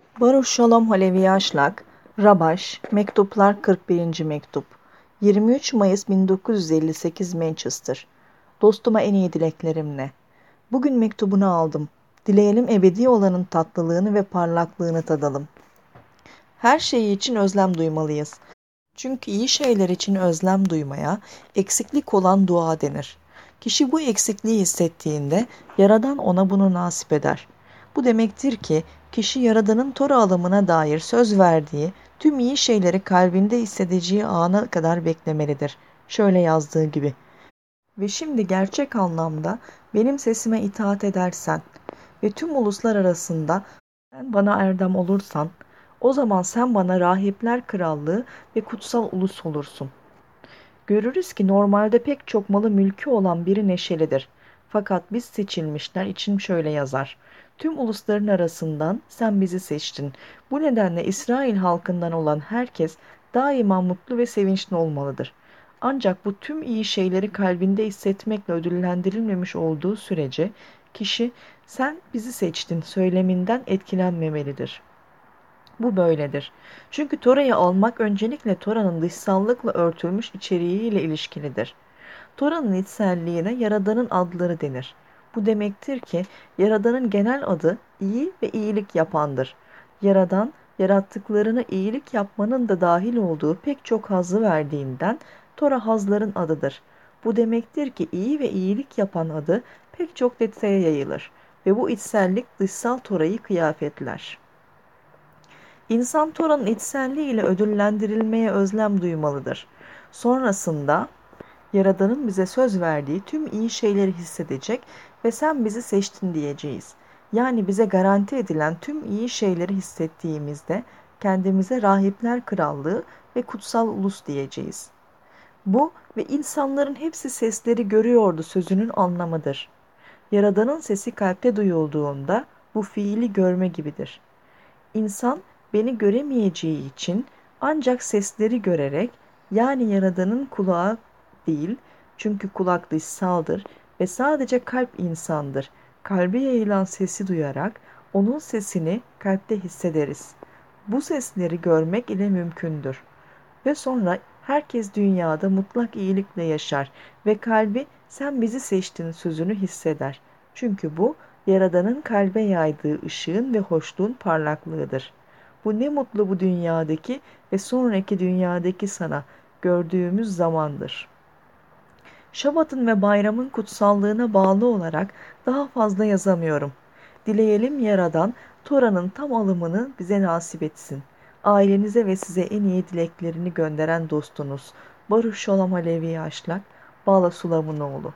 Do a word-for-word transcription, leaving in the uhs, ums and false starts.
Baruch Shalom Halevi Aşlak, Rabaş, Mektuplar kırk birinci Mektup, yirmi üç Mayıs bin dokuz yüz elli sekiz Manchester. Dostuma en iyi dileklerimle. Bugün mektubunu aldım. Dileyelim ebedi olanın tatlılığını ve parlaklığını tadalım. Her şeyi için özlem duymalıyız. Çünkü iyi şeyler için özlem duymaya, eksiklik olan dua denir. Kişi bu eksikliği hissettiğinde Yaradan ona bunu nasip eder. Bu demektir ki kişi Yaradan'ın Tora alımına dair söz verdiği tüm iyi şeyleri kalbinde hissedeceği ana kadar beklemelidir. Şöyle yazdığı gibi. Ve şimdi gerçek anlamda benim sesime itaat edersen ve tüm uluslar arasında sen bana erdem olursan, o zaman sen bana rahipler krallığı ve kutsal ulus olursun. Görürüz ki normalde pek çok malı mülkü olan biri neşelidir. Fakat biz seçilmişler için şöyle yazar. Tüm ulusların arasından sen bizi seçtin. Bu nedenle İsrail halkından olan herkes daima mutlu ve sevinçli olmalıdır. Ancak bu tüm iyi şeyleri kalbinde hissetmekle ödüllendirilmemiş olduğu sürece kişi sen bizi seçtin söyleminden etkilenmemelidir. Bu böyledir. Çünkü Tora'yı almak öncelikle Tora'nın dışsallıkla örtülmüş içeriğiyle ilişkilidir. Tora'nın içselliğine Yaradan'ın adları denir. Bu demektir ki Yaradan'ın genel adı iyi ve iyilik yapandır. Yaradan, yarattıklarına iyilik yapmanın da dahil olduğu pek çok hazzı verdiğinden Tora hazların adıdır. Bu demektir ki iyi ve iyilik yapan adı pek çok detaya yayılır ve bu içsellik dışsal Tora'yı kıyafetler. İnsan Tora'nın içselliği ile ödüllendirilmeye özlem duymalıdır. Sonrasında Yaradan'ın bize söz verdiği tüm iyi şeyleri hissedecek ve sen bizi seçtin diyeceğiz. Yani bize garanti edilen tüm iyi şeyleri hissettiğimizde kendimize rahipler krallığı ve kutsal ulus diyeceğiz. Bu ve insanların hepsi sesleri görüyordu sözünün anlamıdır. Yaradan'ın sesi kalpte duyulduğunda bu fiili görme gibidir. İnsan beni göremeyeceği için ancak sesleri görerek, yani Yaradan'ın kulağı değil, çünkü kulak dışsaldır ve sadece kalp insandır. Kalbe yayılan sesi duyarak onun sesini kalpte hissederiz. Bu sesleri görmek ile mümkündür. Ve sonra herkes dünyada mutlak iyilikle yaşar ve kalbi sen bizi seçtin sözünü hisseder. Çünkü bu Yaradan'ın kalbe yaydığı ışığın ve hoşluğun parlaklığıdır. Bu ne mutlu bu dünyadaki ve sonraki dünyadaki sana gördüğümüz zamandır. Şabat'ın ve bayramın kutsallığına bağlı olarak daha fazla yazamıyorum. Dileyelim Yaradan Tora'nın tam alımını bize nasip etsin. Ailenize ve size en iyi dileklerini gönderen dostunuz Baruch Shalom Halevi Aşlak, Bala Sulamunoğlu.